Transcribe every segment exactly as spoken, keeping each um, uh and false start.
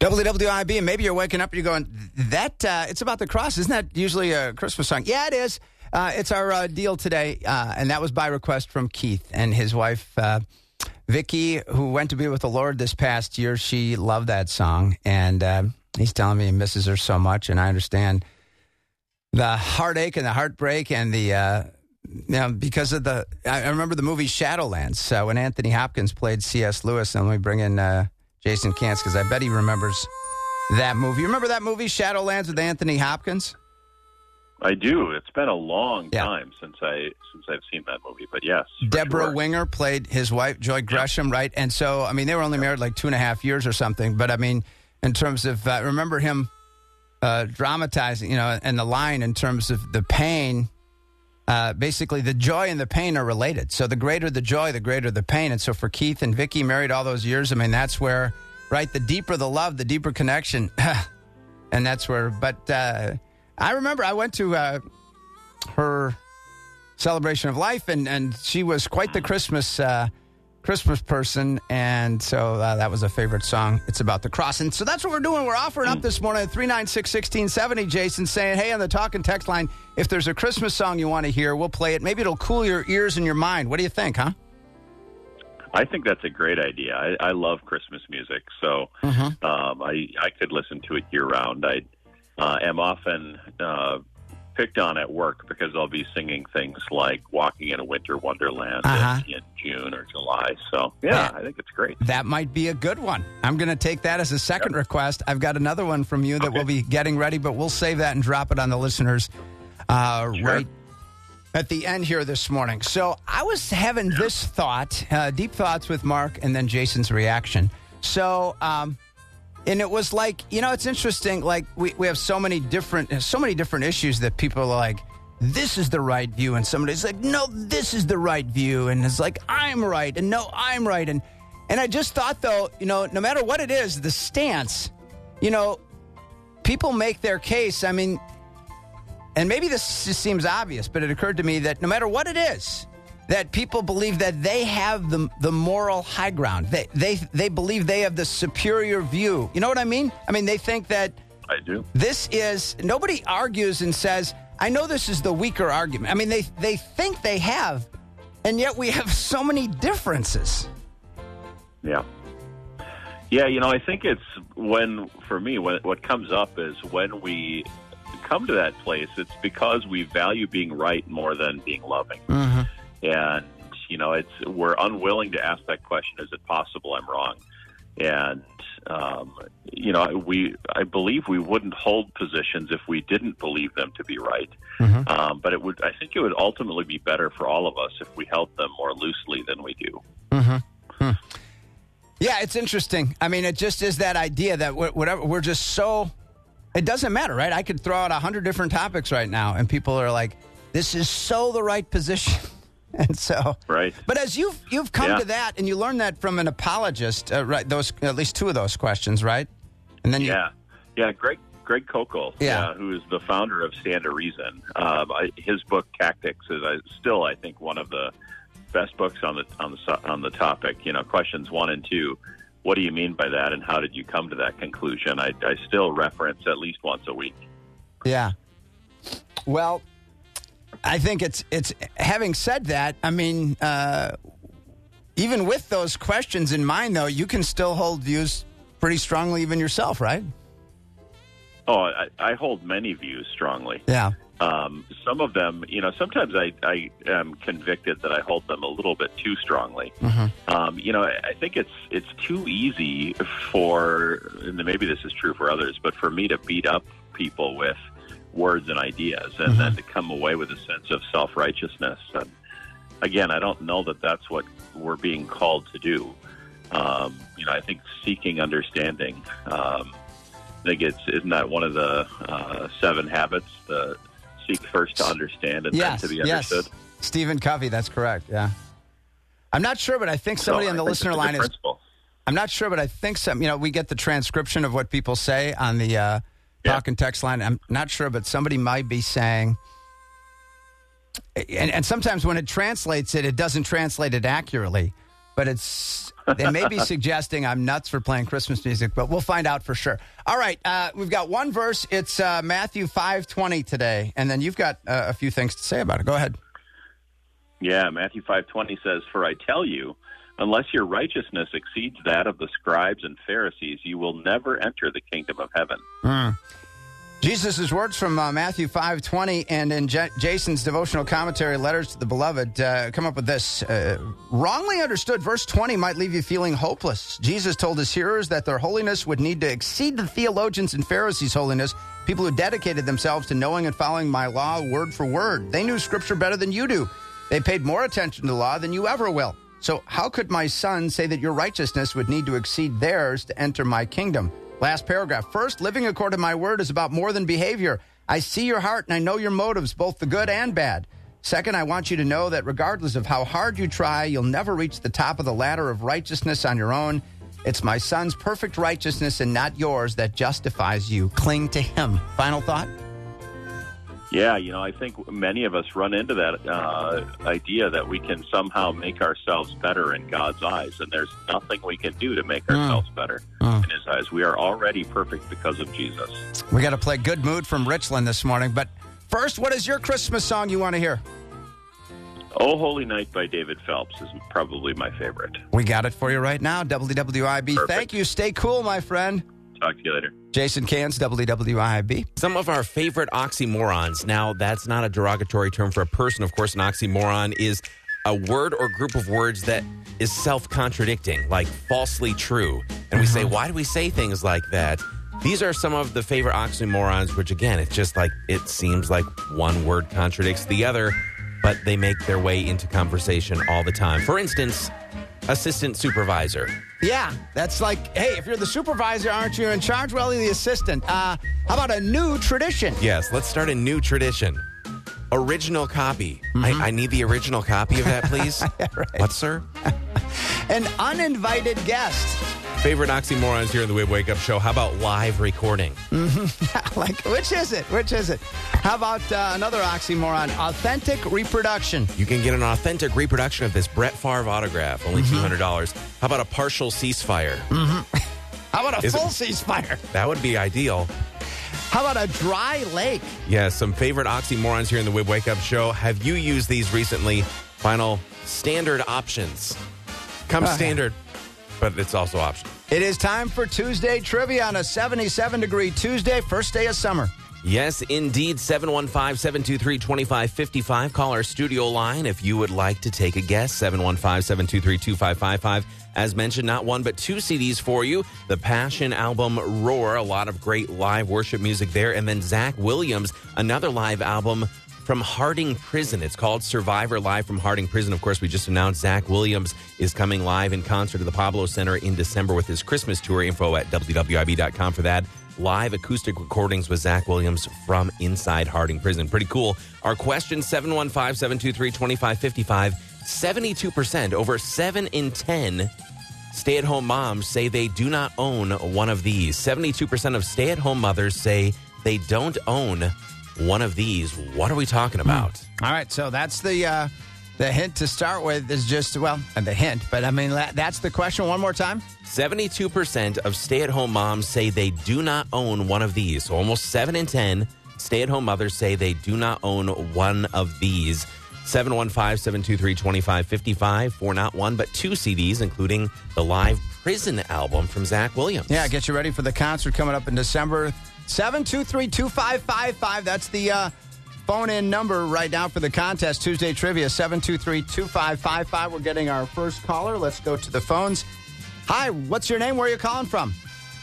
W W I B, and maybe you're waking up and you're going, that, uh, it's about the cross. Isn't that usually a Christmas song? Yeah, it is. Uh, it's our uh, deal today, uh, and that was by request from Keith and his wife, uh, Vicky, who went to be with the Lord this past year. She loved that song, and uh, he's telling me he misses her so much, and I understand the heartache and the heartbreak and the, uh, you know, because of the, I remember the movie Shadowlands, uh, when Anthony Hopkins played C S. Lewis, and let me bring in uh, Jason Kantz, because I bet he remembers that movie. You remember that movie, Shadowlands, with Anthony Hopkins? I do. It's been a long yeah. time since I since I've seen that movie, but yes. Deborah sure. Winger played his wife, Joy Gresham, yeah. right? And so, I mean, they were only married like two and a half years or something. But I mean, in terms of, uh, remember him uh, dramatizing, you know, and the line in terms of the pain. Uh, basically, the joy and the pain are related. So the greater the joy, the greater the pain. And so for Keith and Vicky, married all those years, I mean, that's where, right, the deeper the love, the deeper connection. And that's where, but uh, I remember I went to uh, her celebration of life, and, and she was quite the Christmas uh, Christmas person. And so uh, that was a favorite song. It's about the cross. And so that's what we're doing. We're offering up this morning at three nine six, one six seven zero, Jason, saying, hey, on the talk and text line, if there's a Christmas song you want to hear, we'll play it. Maybe it'll cool your ears and your mind. What do you think, huh? I think that's a great idea. I, I love Christmas music, so mm-hmm. um, I I could listen to it year-round. I uh, am often uh, picked on at work because I'll be singing things like Walking in a Winter Wonderland uh-huh. in, in June or July. So, yeah, yeah, I think it's great. That might be a good one. I'm going to take that as a second yep. request. I've got another one from you that okay. we'll be getting ready, but we'll save that and drop it on the listeners uh, sure. right at the end here this morning. So I was having this thought, uh, deep thoughts with Mark, and then Jason's reaction. So, um, and it was like, you know, it's interesting. Like we, we have so many different, so many different issues that people are like, this is the right view. And somebody's like, no, this is the right view. And it's like, I'm right. And no, I'm right. And, and I just thought though, you know, no matter what it is, the stance, you know, people make their case. I mean, and maybe this just seems obvious, but it occurred to me that no matter what it is, that people believe that they have the the moral high ground. They they they believe they have the superior view. You know what I mean? I mean, they think that I do. This is, nobody argues and says, I know this is the weaker argument. I mean, they they think they have, and yet we have so many differences. Yeah. Yeah, you know, I think it's when, for me, when, what comes up is when we come to that place, it's because we value being right more than being loving. Mm-hmm. And, you know, it's we're unwilling to ask that question, is it possible I'm wrong? And, um, you know, we I believe we wouldn't hold positions if we didn't believe them to be right. Mm-hmm. Um, but it would, I think it would ultimately be better for all of us if we held them more loosely than we do. Mm-hmm. Hmm. Yeah, it's interesting. I mean, it just is that idea that whatever, we're just so, it doesn't matter, right? I could throw out a hundred different topics right now, and people are like, this is so the right position. And so, right. But as you've you've come yeah. to that, and you learned that from an apologist, uh, right? Those at least two of those questions, right? And then you, yeah, yeah, Greg Greg Koukl, yeah. uh, who is the founder of Stand to Reason. Um, I, his book Tactics is uh, still, I think, one of the best books on the on the on the topic. You know, questions one and two. What do you mean by that, and how did you come to that conclusion? I, I still reference at least once a week. Yeah. Well, I think it's it's having said that, I mean, uh, even with those questions in mind, though, you can still hold views pretty strongly even yourself, right? Oh, I, I hold many views strongly. Yeah. Um, some of them, you know, sometimes I, I am convicted that I hold them a little bit too strongly. Mm-hmm. Um, you know, I think it's it's too easy for, and maybe this is true for others, but for me to beat up people with words and ideas, and mm-hmm. then to come away with a sense of self-righteousness. And again, I don't know that that's what we're being called to do. Um, you know, I think seeking understanding. Um, I think it's isn't that one of the uh, seven habits? The seek first to understand and yes, then to be understood. Yes, Stephen Covey. That's correct. Yeah, I'm not sure, but I think somebody so on the listener line is. Principle. I'm not sure, but I think some. You know, we get the transcription of what people say on the. Uh, Yeah. Talk and text line. I'm not sure, but somebody might be saying, and, and sometimes when it translates it, it doesn't translate it accurately. but it's they may be suggesting I'm nuts for playing Christmas music, but we'll find out for sure. All right, uh, we've got one verse. It's uh, Matthew five twenty today, and then you've got uh, a few things to say about it. Go ahead. Yeah, Matthew five twenty says, "For I tell you, unless your righteousness exceeds that of the scribes and Pharisees, you will never enter the kingdom of heaven." Mm. Jesus' words from uh, Matthew five twenty, and in J- Jason's devotional commentary, Letters to the Beloved, uh, come up with this. Uh, wrongly understood, verse twenty might leave you feeling hopeless. Jesus told his hearers that their holiness would need to exceed the theologians and Pharisees' holiness, people who dedicated themselves to knowing and following my law word for word. They knew Scripture better than you do. They paid more attention to the law than you ever will. So how could my son say that your righteousness would need to exceed theirs to enter my kingdom? Last paragraph. First, living according to my word is about more than behavior. I see your heart and I know your motives, both the good and bad. Second, I want you to know that regardless of how hard you try, you'll never reach the top of the ladder of righteousness on your own. It's my son's perfect righteousness and not yours that justifies you. Cling to him. Final thought? Yeah, you know, I think many of us run into that uh, idea that we can somehow make ourselves better in God's eyes, and there's nothing we can do to make ourselves mm. better mm. in His eyes. We are already perfect because of Jesus. We got to play Good Mood from Richland this morning, but first, what is your Christmas song you want to hear? Oh, Holy Night by David Phelps is probably my favorite. We got it for you right now. W W I B. Perfect. Thank you. Stay cool, my friend. Talk to you later. Jason Cans, W W I B. Some of our favorite oxymorons. Now, that's not a derogatory term for a person. Of course, an oxymoron is a word or group of words that is self-contradicting, like falsely true. And we say, why do we say things like that? These are some of the favorite oxymorons, which, again, it's just like it seems like one word contradicts the other, but they make their way into conversation all the time. For instance, assistant supervisor. Yeah, that's like, hey, if you're the supervisor, aren't you in charge? Well, you're the assistant. Uh, how about a new tradition? Yes, let's start a new tradition. Original copy. Mm-hmm. I, I need the original copy of that, please. Yeah, right. What, sir? An uninvited guest. Favorite oxymorons here in the Wib Wake Up Show. How about live recording? Mm-hmm. Like, which is it? Which is it? How about uh, another oxymoron? Authentic reproduction. You can get an authentic reproduction of this Brett Favre autograph, only mm-hmm. two hundred dollars. How about a partial ceasefire? Mm-hmm. How about a is full it, ceasefire? That would be ideal. How about a dry lake? Yeah, some favorite oxymorons here in the Wib Wake Up Show. Have you used these recently? Final standard options. Come uh, standard. But it's also optional. It is time for Tuesday Trivia on a seventy-seven degree Tuesday, first day of summer. Yes, indeed. seven one five, seven two three, two five five five. Call our studio line if you would like to take a guess. seven one five, seven two three, two five five five. As mentioned, not one but two C Ds for you. The Passion album Roar, a lot of great live worship music there. And then Zach Williams, another live album from Harding Prison. It's called Survivor, live from Harding Prison. Of course, we just announced Zach Williams is coming live in concert at the Pablo Center in December with his Christmas tour. Info at W W I B dot com for that. Live acoustic recordings with Zach Williams from inside Harding Prison. Pretty cool. Our question, seven one five, seven two three, two five five five. seventy-two percent, over seven in ten stay-at-home moms say they do not own one of these. seventy-two percent of stay-at-home mothers say they don't own one of these. What are we talking about? All right, so that's the uh, the hint to start with is just, well, the hint, but I mean, that's the question one more time. seventy-two percent of stay-at-home moms say they do not own one of these. So almost seven in ten stay-at-home mothers say they do not own one of these. seven one five, seven two three, two five five five for not one, but two C Ds, including the live Prison album from Zach Williams. Yeah, get you ready for the concert coming up in December. seven two three, two five five five. That's the uh, phone-in number right now for the contest. Tuesday Trivia, seven two three, two five five five. We're getting our first caller. Let's go to the phones. Hi, what's your name? Where are you calling from?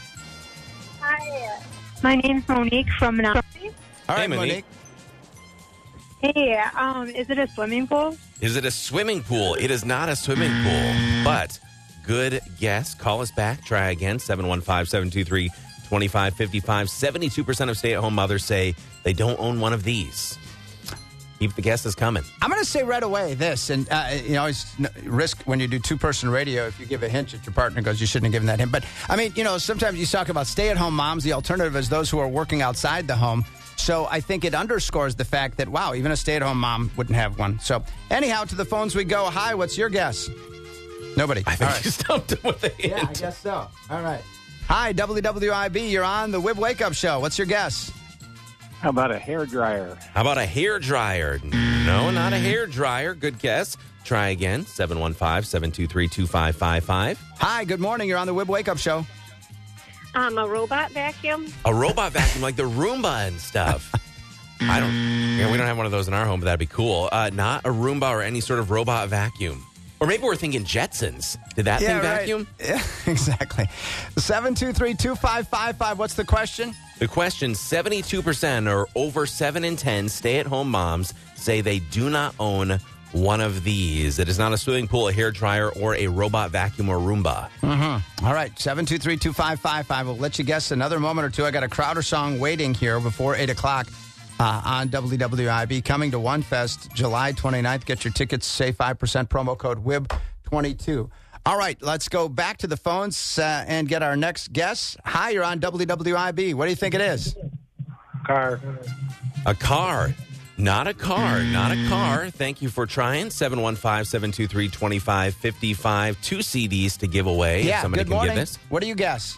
Hi, my name's Monique from Menominee. All right, hey, Monique. Monique. Hey, um, is it a swimming pool? Is it a swimming pool? It is not a swimming pool, but good guess. Call us back. Try again, seven one five, seven two three, two five five five. seventy-two percent of stay-at-home mothers say they don't own one of these. Keep the guesses coming. I'm going to say right away this, and uh, you know, always risk when you do two-person radio, if you give a hint that your partner goes, you shouldn't have given that hint. But, I mean, you know, sometimes you talk about stay-at-home moms. The alternative is those who are working outside the home. So I think it underscores the fact that, wow, even a stay-at-home mom wouldn't have one. So anyhow, to the phones we go. Hi, what's your guess? Nobody. I think All right. you stumped him with a hint. Yeah, I guess so. All right. Hi, W W I B. You're on the Wib Wake Up Show. What's your guess? How about a hair dryer? How about a hair dryer? No, not a hair dryer. Good guess. Try again. seven one five, seven two three, two five five five. Hi, good morning. You're on the Wib Wake Up Show. Um, a robot vacuum. A robot vacuum like the Roomba and stuff. I don't. Yeah, we don't have one of those in our home, but that'd be cool. Uh, not a Roomba or any sort of robot vacuum. Or maybe we're thinking Jetsons. Did that Yeah, thing right. vacuum? Yeah, exactly. seven two three, two five five five. What's the question? The question, seventy-two percent or over seven in ten stay-at-home moms say they do not own one of these. It is not a swimming pool, a hair dryer, or a robot vacuum or Roomba. Mm-hmm. All right, seven two three, two five five five. We'll let you guess another moment or two. I got a Crowder song waiting here before eight o'clock uh, on W W I B. Coming to One Fest July twenty-ninth. Get your tickets, save five percent, promo code W I B twenty-two. All right, let's go back to the phones uh, and get our next guest. Hi, you're on W W I B. What do you think it is? Car. A car. Not a car. Not a car. Thank you for trying. seven one five, seven two three, two five five five. Two C Ds to give away. Yeah, if somebody good can morning. give this. What do you guess?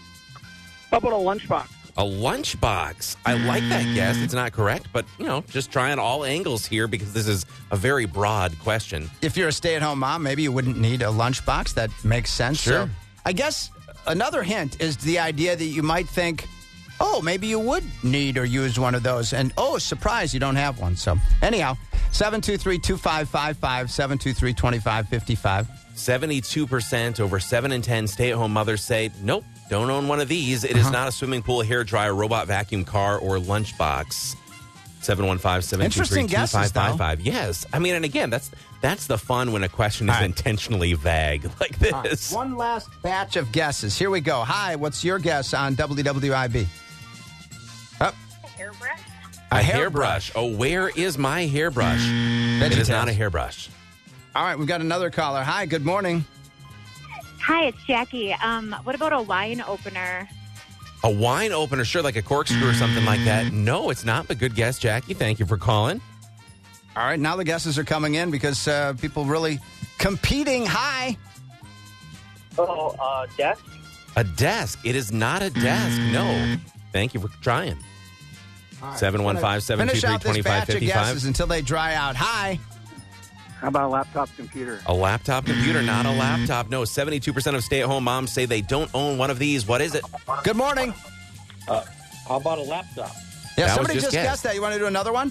How about a lunchbox? A lunchbox. I like that guess. It's not correct, but, you know, just trying all angles here because this is a very broad question. If you're a stay-at-home mom, maybe you wouldn't need a lunchbox. That makes sense. Sure. So I guess another hint is the idea that you might think, oh, maybe you would need or use one of those. And, oh, surprise, you don't have one. So, anyhow, seven two three, two five five five, seven two three, two five five five. seventy-two percent over seven in ten stay-at-home mothers say, nope, don't own one of these. It is Uh-huh. not a swimming pool, hair dryer, robot vacuum, car, or lunchbox. seven one five, seven two three, Interesting two guesses, five five though. five. Yes. I mean, and again, that's that's the fun when a question is All right. intentionally vague like All right, this. one last batch of guesses. Here we go. Hi, what's your guess on W W I B? Oh, Hairbrush. A, a hairbrush. Oh, where is my hairbrush? It is not a hairbrush. All right, we've got another caller. Hi, good morning. Hi, it's Jackie. Um, what about a wine opener? A wine opener, sure, like a corkscrew or something like that. No, it's not, but good guess, Jackie. Thank you for calling. All right, now the guesses are coming in because uh, people really competing. Hi. Oh, uh, desk. A desk. It is not a desk. No. Thank you for trying. seven one five, seven two Finish three, out this two five batch five of guesses five. until they dry out. Hi. How about a laptop computer? A laptop computer, not a laptop. No, seventy-two percent of stay-at-home moms say they don't own one of these. What is it? Good morning. How about a laptop? Yeah, That was somebody just just guessed. guessed that. You want to do another one?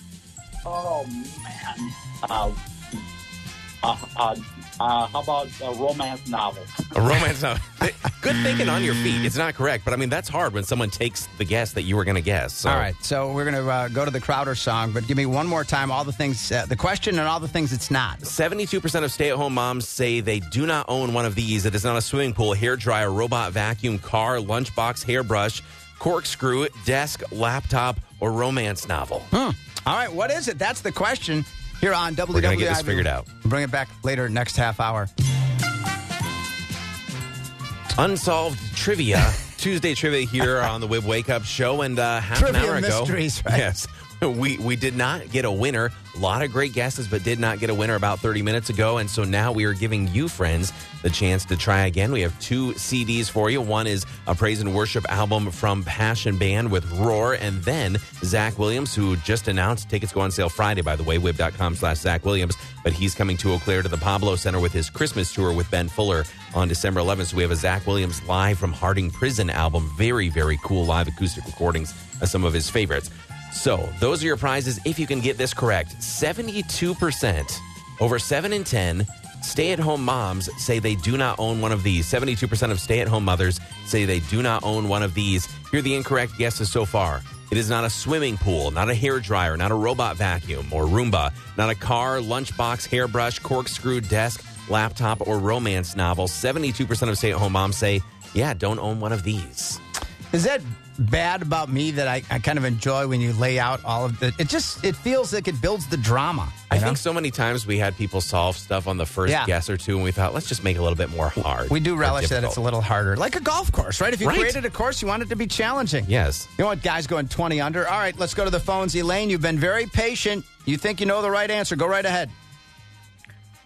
Oh man. Uh, uh, uh, uh, how about a romance novel? A romance novel. Good thinking on your feet. It's not correct, but I mean, that's hard when someone takes the guess that you were going to guess. So. All right, so we're going to uh, go to the Crowder song, but give me one more time all the things, uh, the question and all the things it's not. seventy-two percent of stay-at-home moms say they do not own one of these. It is not a swimming pool, hair dryer, robot vacuum, car, lunchbox, hairbrush, corkscrew, desk, laptop, or romance novel. Hmm. All right, what is it? That's the question here on W W I B. We're gonna get this figured out. We'll bring it back later next half hour. Unsolved trivia. Tuesday trivia here on the Wib Wake Up Show. And uh, half Trivia an hour ago. mysteries, right? Yes. We, we did not get a winner. A lot of great guesses, but did not get a winner about thirty minutes ago. And so now we are giving you, friends, the chance to try again. We have two C Ds for you. One is a praise and worship album from Passion Band with Roar. And then Zach Williams, who just announced tickets go on sale Friday, by the way, wib.com slash Zach Williams. But he's coming to Eau Claire to the Pablo Center with his Christmas tour with Ben Fuller on December eleventh. So we have a Zach Williams live from Harding Prison album. Very, very cool live acoustic recordings of some of his favorites. So those are your prizes if you can get this correct. seventy-two percent over seven in ten stay-at-home moms say they do not own one of these. seventy-two percent of stay-at-home mothers say they do not own one of these. Here are the incorrect guesses so far. It is not a swimming pool, not a hair dryer, not a robot vacuum or Roomba, not a car, lunchbox, hairbrush, corkscrew, desk, laptop, or romance novel. seventy-two percent of stay-at-home moms say, yeah, don't own one of these. Is that bad about me that I, I kind of enjoy when you lay out all of the... It just, it feels like it builds the drama. I you know? think so many times we had people solve stuff on the first Yeah. guess or two, and we thought, let's just make it a little bit more hard. We do or relish that it's a difficult. little harder. Like a golf course, right? If you Right. created a course, you want it to be challenging. Yes. You know what, guys going twenty under? All right, let's go to the phones. Elaine, you've been very patient. You think you know the right answer. Go right ahead.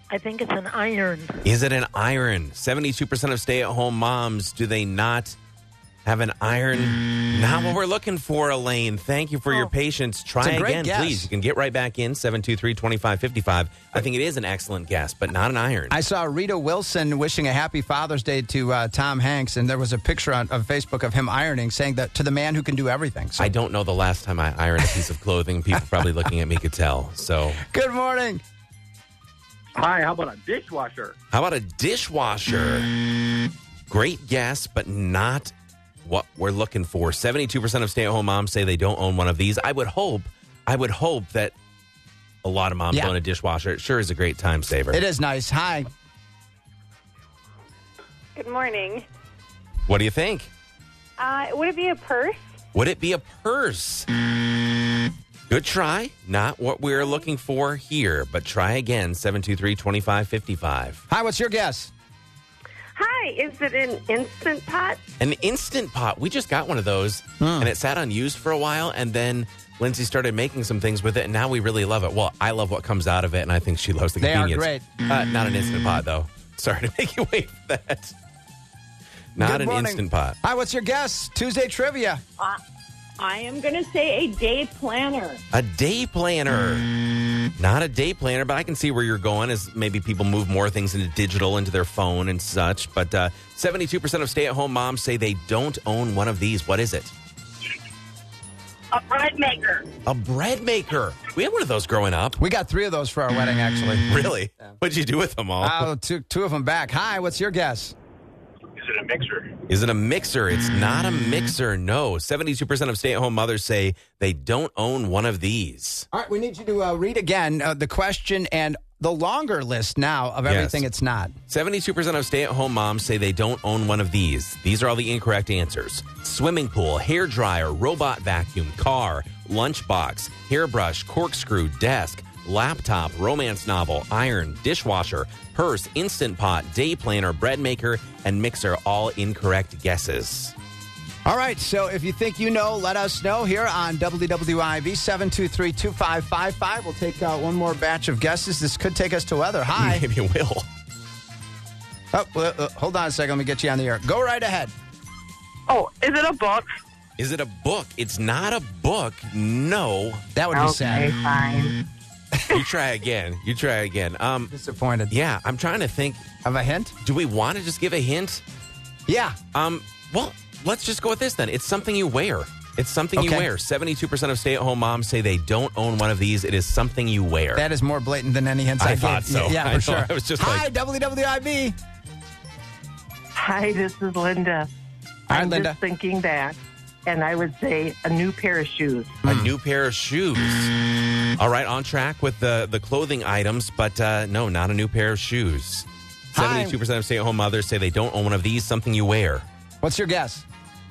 I think it's an iron. Is it an iron? seventy-two percent of stay-at-home moms, do they not have an iron? Not what we're looking for, Elaine. Thank you for Oh. your patience. Try It's a great again, guess. please. You can get right back in, seven two three, two five five five. I think it is an excellent guess, but not an iron. I saw Rita Wilson wishing a happy Father's Day to uh, Tom Hanks, and there was a picture on of Facebook of him ironing, saying that to the man who can do everything. So, I don't know the last time I ironed a piece of clothing. People probably looking at me could tell. So, good morning. Hi, how about a dishwasher? how about a dishwasher? Great guess, but not what we're looking for. seventy-two percent of stay-at-home moms say they don't own one of these. I would hope, I would hope that a lot of moms Yeah. own a dishwasher. It sure is a great time saver. It is nice. Hi. Good morning. What do you think? Uh, would it be a purse? Would it be a purse? Good try. Not what we're looking for here, but try again. seven two three, two five five five. Hi, what's your guess? Hi, is it an Instant Pot? An Instant Pot. We just got one of those, and it sat unused for a while, and then Lindsay started making some things with it, and now we really love it. Well, I love what comes out of it, and I think she loves the They are convenience. great. Uh, not an Instant Pot, though. Sorry to make you wait for that. Not Good an morning. Instant Pot. Hi, what's your guess? Tuesday trivia. Uh, I am going to say a day planner. A day planner. Not a day planner, but I can see where you're going as maybe people move more things into digital, into their phone and such. But uh, seventy-two percent of stay-at-home moms say they don't own one of these. What is it? A bread maker. A bread maker. We had one of those growing up. We got three of those for our wedding, actually. Really? What'd you do with them all? I took two of them back. Hi, what's your guess? Is it a mixer? Is it a mixer? It's not a mixer, no. seventy-two percent of stay-at-home mothers say they don't own one of these. All right, we need you to uh, read again uh, the question and the longer list now of everything Yes. it's not. seventy-two percent of stay-at-home moms say they don't own one of these. These are all the incorrect answers. Swimming pool, hair dryer, robot vacuum, car, lunchbox, hairbrush, corkscrew, desk, laptop, romance novel, iron, dishwasher, purse, Instant Pot, day planner, bread maker, and mixer. All incorrect guesses. All right, so if you think you know, let us know here on W W I B seven two three, two five five five. We'll take uh, one more batch of guesses. This could take us to weather. Hi. Maybe it will. Oh, uh, uh, hold on a second. Let me get you on the air. Go right ahead. Oh, is it a book? Is it a book? It's not a book. No. That would be sad. fine. You try again. You try again. Um, Disappointed. yeah, I'm trying to think. Have a hint? Do we want to just give a hint? Yeah. Um, well, let's just go with this then. It's something you wear. It's something you Okay. wear. seventy-two percent of stay-at-home moms say they don't own one of these. It is something you wear. That is more blatant than any hints I, I thought gave. so. Yeah, I for know. sure. I was just Hi, like- W W I B. Hi, this is Linda. Hi, I'm Linda. just thinking back, and I would say a new pair of shoes. A new pair of shoes. All right, on track with the, the clothing items, but uh, no, not a new pair of shoes. Hi. seventy-two percent of stay-at-home mothers say they don't own one of these, something you wear. What's your guess?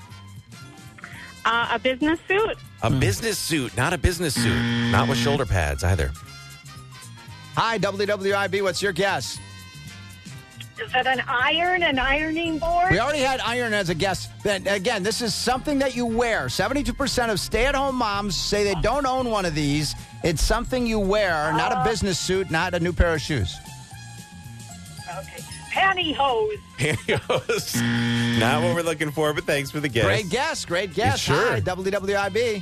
Uh, a business suit? A business suit, not a business suit. Not with shoulder pads either. Hi, W W I B. What's your guess? Is it an iron, an ironing board? We already had iron as a guess. Then again, this is something that you wear. seventy-two percent of stay-at-home moms say they don't own one of these. It's something you wear, not a business suit, not a new pair of shoes. Okay. Pantyhose. Pantyhose. Not what we're looking for, but thanks for the guess. Great guess, great guess. Sure. Hi, W W I B.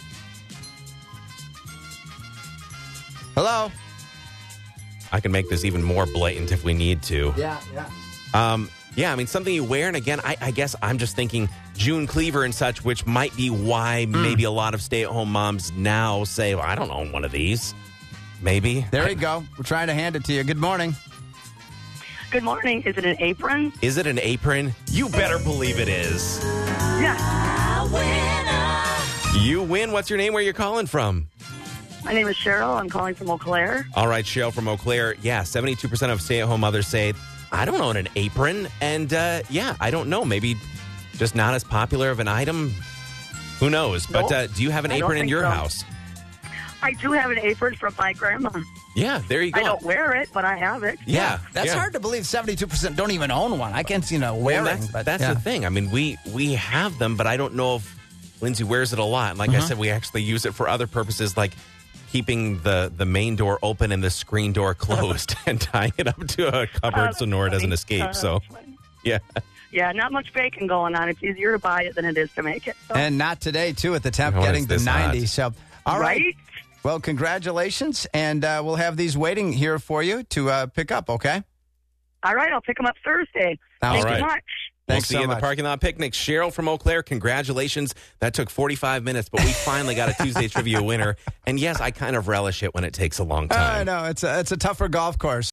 Hello. I can make this even more blatant if we need to. Yeah, yeah. Um, yeah, I mean, something you wear. And again, I, I guess I'm just thinking June Cleaver and such, which might be why maybe a lot of stay-at-home moms now say, well, I don't own one of these. Maybe. There you go. We're trying to hand it to you. Good morning. Good morning. Is it an apron? Is it an apron? You better believe it is. Yeah. You win. What's your name? Where you're calling from? My name is Cheryl. I'm calling from Eau Claire. All right, Cheryl from Eau Claire. Yeah, seventy-two percent of stay-at-home mothers say, I don't own an apron. And uh, yeah, I don't know. Maybe just not as popular of an item. Who knows? But Nope. uh, do you have an I don't apron in think your so. house? I do have an apron from my grandma. Yeah, there you go. I don't wear it, but I have it. Yeah, That's yeah. hard to believe. seventy-two percent don't even own one. I can't, you know, Well, wearing. that's but that's yeah. the thing. I mean, we we have them, but I don't know if Lindsay wears it a lot. And like I said, we actually use it for other purposes, like keeping the, the main door open and the screen door closed and tying it up to a cupboard Oh, so Nora doesn't funny. escape. Oh, So, funny. yeah. Yeah, not much baking going on. It's easier to buy it than it is to make it. So. And not today, too, at the temp No, getting it's to this ninety. hot. So, all right. Right? Well, congratulations. And uh, we'll have these waiting here for you to uh, pick up, okay? All right, I'll pick them up Thursday. All Thank right. you much. We'll Thanks see so you in the much. parking lot picnic. Cheryl from Eau Claire, congratulations. That took forty-five minutes, but we finally got a Tuesday Trivia winner. And yes, I kind of relish it when it takes a long I time. know. It's a, it's a tougher golf course.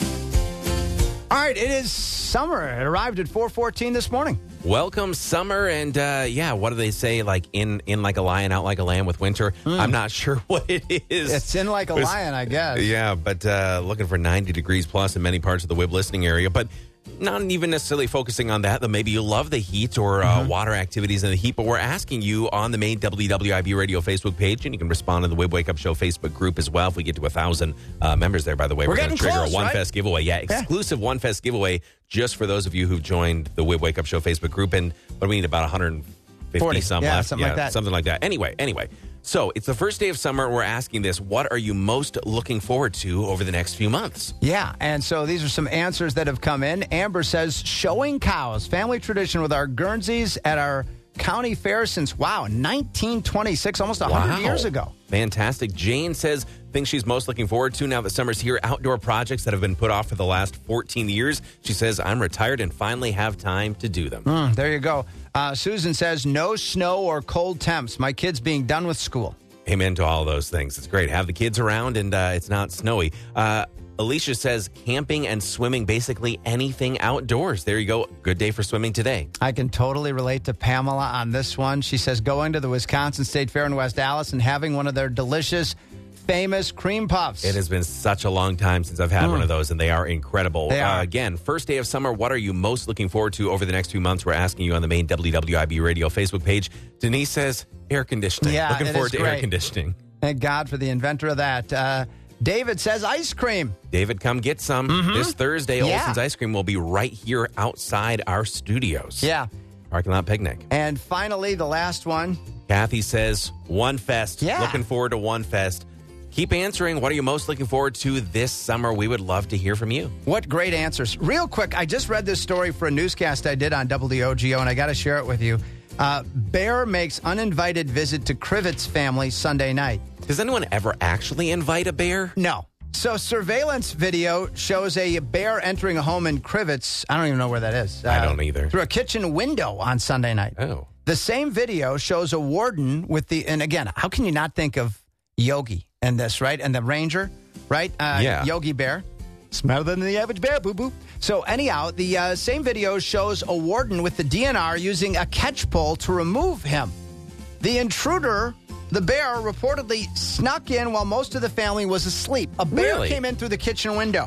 All right, it is summer. It arrived at four fourteen this morning. Welcome summer, and uh, yeah, what do they say? Like in, in like a lion, out like a lamb with winter. I'm not sure what it is. It's in like a It's- lion, I guess. Yeah, but uh, looking for ninety degrees plus in many parts of the W I B listening area. But not even necessarily focusing on that, though maybe you love the heat or uh, Mm-hmm. water activities in the heat. But we're asking you on the main W W I B Radio Facebook page, and you can respond to the W I B Wake Up Show Facebook group as well. If we get to a thousand uh, members there, by the way, We're we're, going to getting trigger close, a One right? Fest giveaway. Yeah, Yeah. exclusive One Fest giveaway just for those of you who've joined the W I B Wake Up Show Facebook group. And but we need about one hundred fifty forty. some Yeah, left. something like that. Something like that. Anyway, anyway. So it's the first day of summer. We're asking this: what are you most looking forward to over the next few months? Yeah, and so these are some answers that have come in. Amber says, showing cows, family tradition with our Guernseys at our county fair since, wow, nineteen twenty-six, almost one hundred Wow. years ago. Fantastic. Jane says things she's most looking forward to now that summer's here, outdoor projects that have been put off for the last fourteen years. She says, I'm retired and finally have time to do them. Mm, there you go. Uh, Susan says, no snow or cold temps. My kids being done with school. Amen to all those things. It's great. Have the kids around and uh, it's not snowy. Uh, Alicia says camping and swimming, basically anything outdoors. There you go. Good day for swimming today. I can totally relate to Pamela on this one. She says going to the Wisconsin State Fair in West Allis and having one of their delicious, famous cream puffs. It has been such a long time since I've had Mm. one of those, and they are incredible. They are. Uh, again, first day of summer. What are you most looking forward to over the next few months? We're asking you on the main W W I B Radio Facebook page. Denise says air conditioning. Yeah, looking it forward is to air great. conditioning. Thank God for the inventor of that. Uh, David says ice cream. David, come get some this Thursday. Mm-hmm. Yeah. Olson's Ice Cream will be right here outside our studios. Yeah. Parking lot picnic. And finally, the last one. Kathy says One Fest. Yeah. Looking forward to One Fest. Keep answering. What are you most looking forward to this summer? We would love to hear from you. What great answers. Real quick, I just read this story for a newscast I did on W O G O, and I got to share it with you. Uh, Bear makes uninvited visit to Krivet's family Sunday night. Does anyone ever actually invite a bear? No. So surveillance video shows a bear entering a home in Krivet's. I don't even know where that is. I don't either. Through a kitchen window on Sunday night. Oh. The same video shows a warden with the, and again, how can you not think of Yogi in this, right? And the ranger, right? Uh, Yeah. Yogi Bear. Smarter than the average bear, boo-boo. So anyhow, the uh, same video shows a warden with the D N R using a catch pole to remove him. The intruder, the bear, reportedly snuck in while most of the family was asleep. A bear Really? came in through the kitchen window.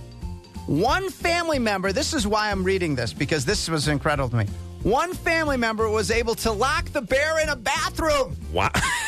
One family member, this is why I'm reading this, because this was incredible to me. One family member was able to lock the bear in a bathroom. Wow.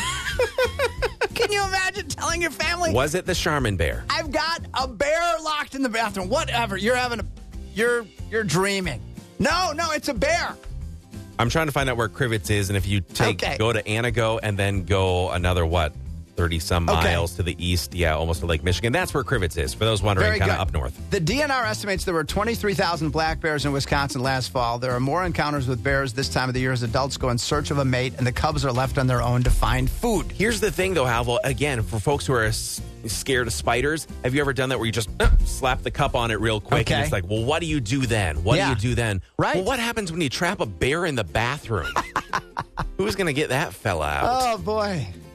Can you imagine telling your family, Was it the Charmin bear? I've got a bear locked in the bathroom? Whatever. You're having a, you're, you're dreaming. No, no, it's a bear. I'm trying to find out where Krivet's is, and if you take Okay. go to Anago and then go another what thirty some Okay. miles to the east, yeah, almost to Lake Michigan. That's where Krivet's is. For those wondering, Very kind of good. up north. The D N R estimates there were twenty-three thousand black bears in Wisconsin last fall. There are more encounters with bears this time of the year as adults go in search of a mate, and the cubs are left on their own to find food. Here's the thing, though, Halville. Again, for folks who are s- scared of spiders, have you ever done that where you just uh, slap the cup on it real quick? Okay. And it's like, well, what do you do then? What Yeah. do you do then? Right. Well, what happens when you trap a bear in the bathroom? Who's going to get that fella out? Oh, boy.